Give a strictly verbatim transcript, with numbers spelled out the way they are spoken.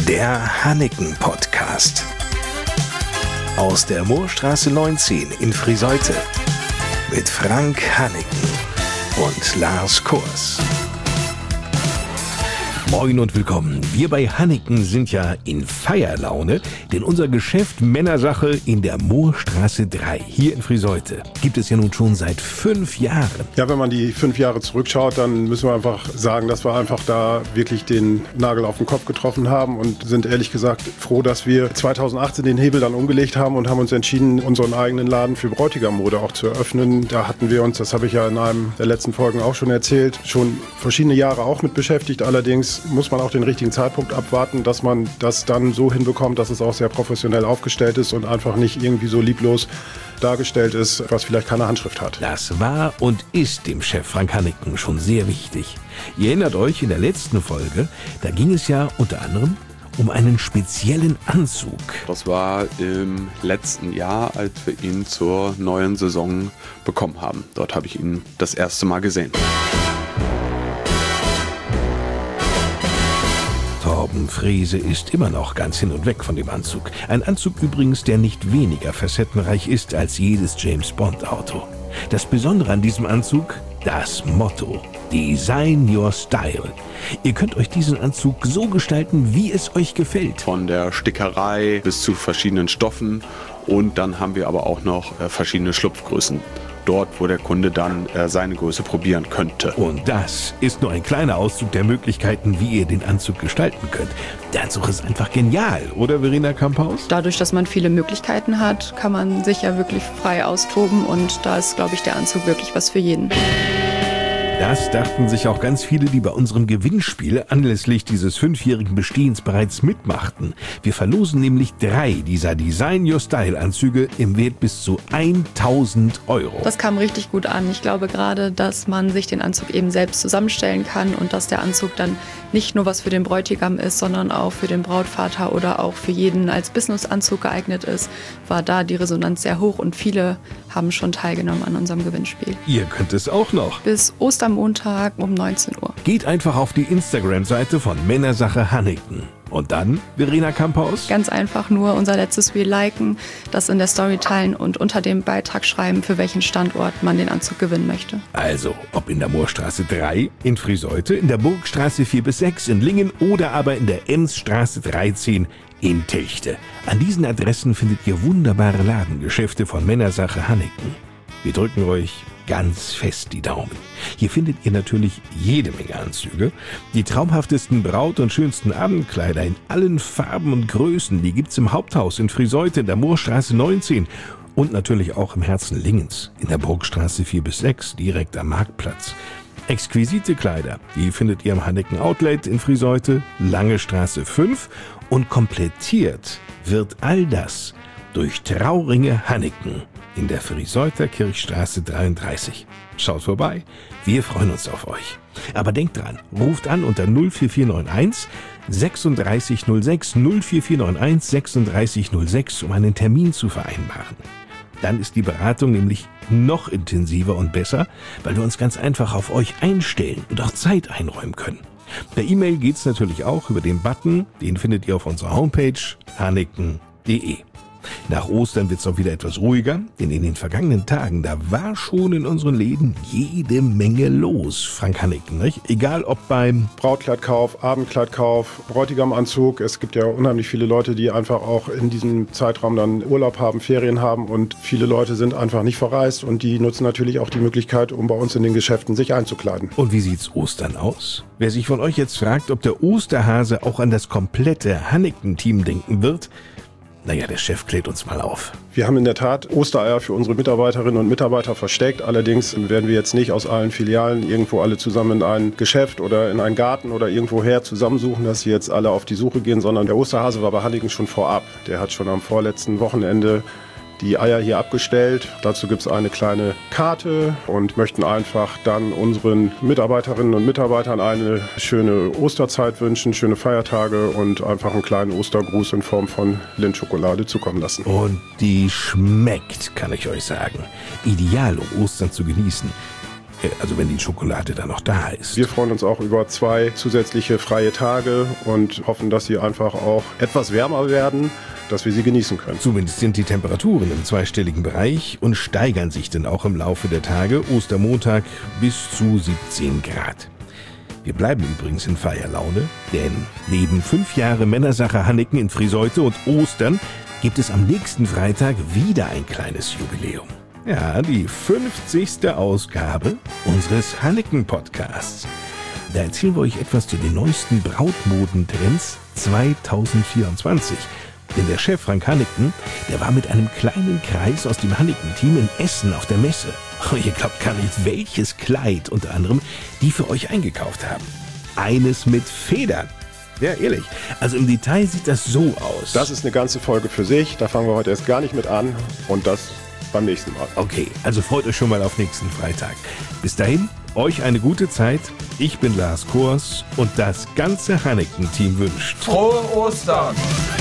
Der Hanneken-Podcast. Aus der Moorstraße neunzehn in Friseute. Mit Frank Hanneken und Lars Kors. Moin und willkommen. Wir bei Hanneken sind ja in Feierlaune, denn unser Geschäft Männersache in der Moorstraße drei hier in Friseute gibt es ja nun schon seit fünf Jahren. Ja, wenn man die fünf Jahre zurückschaut, dann müssen wir einfach sagen, dass wir einfach da wirklich den Nagel auf den Kopf getroffen haben und sind ehrlich gesagt froh, dass wir zweitausendachtzehn den Hebel dann umgelegt haben und haben uns entschieden, unseren eigenen Laden für Bräutigammode auch zu eröffnen. Da hatten wir uns, das habe ich ja in einem der letzten Folgen auch schon erzählt, schon verschiedene Jahre auch mit beschäftigt. Allerdings muss man auch den richtigen Zeitpunkt abwarten, dass man das dann so hinbekommt, dass es auch sehr professionell aufgestellt ist und einfach nicht irgendwie so lieblos dargestellt ist, was vielleicht keine Handschrift hat. Das war und ist dem Chef Frank Hanneken schon sehr wichtig. Ihr erinnert euch, in der letzten Folge, da ging es ja unter anderem um einen speziellen Anzug. Das war im letzten Jahr, als wir ihn zur neuen Saison bekommen haben. Dort habe ich ihn das erste Mal gesehen. Torben Frese ist immer noch ganz hin und weg von dem Anzug. Ein Anzug übrigens, der nicht weniger facettenreich ist als jedes James-Bond-Auto. Das Besondere an diesem Anzug? Das Motto: Design your style. Ihr könnt euch diesen Anzug so gestalten, wie es euch gefällt. Von der Stickerei bis zu verschiedenen Stoffen. Und dann haben wir aber auch noch äh, verschiedene Schlupfgrößen. Dort, wo der Kunde dann äh, seine Größe probieren könnte. Und das ist nur ein kleiner Auszug der Möglichkeiten, wie ihr den Anzug gestalten könnt. Der Anzug ist einfach genial, oder Verena Kamphaus? Dadurch, dass man viele Möglichkeiten hat, kann man sich ja wirklich frei austoben und da ist, glaube ich, der Anzug wirklich was für jeden. Das dachten sich auch ganz viele, die bei unserem Gewinnspiel anlässlich dieses fünfjährigen Bestehens bereits mitmachten. Wir verlosen nämlich drei dieser Design Your Style Anzüge im Wert bis zu tausend Euro. Das kam richtig gut an. Ich glaube gerade, dass man sich den Anzug eben selbst zusammenstellen kann und dass der Anzug dann nicht nur was für den Bräutigam ist, sondern auch für den Brautvater oder auch für jeden als Businessanzug geeignet ist, war da die Resonanz sehr hoch und viele haben schon teilgenommen an unserem Gewinnspiel. Ihr könnt es auch noch. Bis Ostermontag um neunzehn Uhr. Geht einfach auf die Instagram-Seite von Männersache Hanneken. Und dann, Verena Kamphaus? Ganz einfach nur unser letztes Reel liken, das in der Story teilen und unter dem Beitrag schreiben, für welchen Standort man den Anzug gewinnen möchte. Also, ob in der Moorstraße drei, in Friseute, in der Burgstraße vier bis sechs, in Lingen oder aber in der Emsstraße dreizehn in Techte. An diesen Adressen findet ihr wunderbare Ladengeschäfte von Männersache Hanneken. Wir drücken euch ganz fest die Daumen. Hier findet ihr natürlich jede Menge Anzüge. Die traumhaftesten Braut- und schönsten Abendkleider in allen Farben und Größen, die gibt's im Haupthaus in Friseute in der Moorstraße neunzehn und natürlich auch im Herzen Lingens in der Burgstraße vier bis sechs, direkt am Marktplatz. Exquisite Kleider, die findet ihr im Hanneken Outlet in Friseute, Lange Straße fünf und komplettiert wird all das durch Trauringe Hanneken in der Friseuter Kirchstraße dreiunddreißig. Schaut vorbei, wir freuen uns auf euch. Aber denkt dran, ruft an unter null vier vier neun eins sechsunddreißig null sechs null vier vier neun eins sechsunddreißig null sechs, um einen Termin zu vereinbaren. Dann ist die Beratung nämlich noch intensiver und besser, weil wir uns ganz einfach auf euch einstellen und auch Zeit einräumen können. Per E-Mail geht's natürlich auch über den Button, den findet ihr auf unserer Homepage hanneken punkt de. Nach Ostern wird's auch wieder etwas ruhiger, denn in den vergangenen Tagen, da war schon in unseren Läden jede Menge los, Frank Hanneken, nicht? Egal ob beim Brautkleidkauf, Abendkleidkauf, Bräutigamanzug. Es gibt ja unheimlich viele Leute, die einfach auch in diesem Zeitraum dann Urlaub haben, Ferien haben und viele Leute sind einfach nicht verreist und die nutzen natürlich auch die Möglichkeit, um bei uns in den Geschäften sich einzukleiden. Und wie sieht's Ostern aus? Wer sich von euch jetzt fragt, ob der Osterhase auch an das komplette Hanneken-Team denken wird, naja, der Chef klärt uns mal auf. Wir haben in der Tat Ostereier für unsere Mitarbeiterinnen und Mitarbeiter versteckt. Allerdings werden wir jetzt nicht aus allen Filialen irgendwo alle zusammen in ein Geschäft oder in einen Garten oder irgendwoher zusammensuchen, dass sie jetzt alle auf die Suche gehen, sondern der Osterhase war bei Hanneken schon vorab. Der hat schon am vorletzten Wochenende die Eier hier abgestellt. Dazu gibt es eine kleine Karte und möchten einfach dann unseren Mitarbeiterinnen und Mitarbeitern eine schöne Osterzeit wünschen, schöne Feiertage und einfach einen kleinen Ostergruß in Form von Lindschokolade zukommen lassen. Und die schmeckt, kann ich euch sagen. Ideal, um Ostern zu genießen. Also wenn die Schokolade dann noch da ist. Wir freuen uns auch über zwei zusätzliche freie Tage und hoffen, dass sie einfach auch etwas wärmer werden, dass wir sie genießen können. Zumindest sind die Temperaturen im zweistelligen Bereich und steigern sich dann auch im Laufe der Tage. Ostermontag bis zu siebzehn Grad. Wir bleiben übrigens in Feierlaune, denn neben fünf Jahre Männersache Hanneken in Friseute und Ostern gibt es am nächsten Freitag wieder ein kleines Jubiläum. Ja, die fünfzigste Ausgabe unseres Hanneken-Podcasts. Da erzählen wir euch etwas zu den neuesten Brautmodentrends zweitausendvierundzwanzig. Denn der Chef Frank Hanneken, der war mit einem kleinen Kreis aus dem Hanneken-Team in Essen auf der Messe. Und ihr glaubt gar nicht, welches Kleid unter anderem die für euch eingekauft haben. Eines mit Federn. Ja, ehrlich. Also im Detail sieht das so aus. Das ist eine ganze Folge für sich. Da fangen wir heute erst gar nicht mit an. Und das beim nächsten Mal. Okay, also freut euch schon mal auf nächsten Freitag. Bis dahin, euch eine gute Zeit. Ich bin Lars Kors und das ganze Hanneken-Team wünscht Frohe Ostern!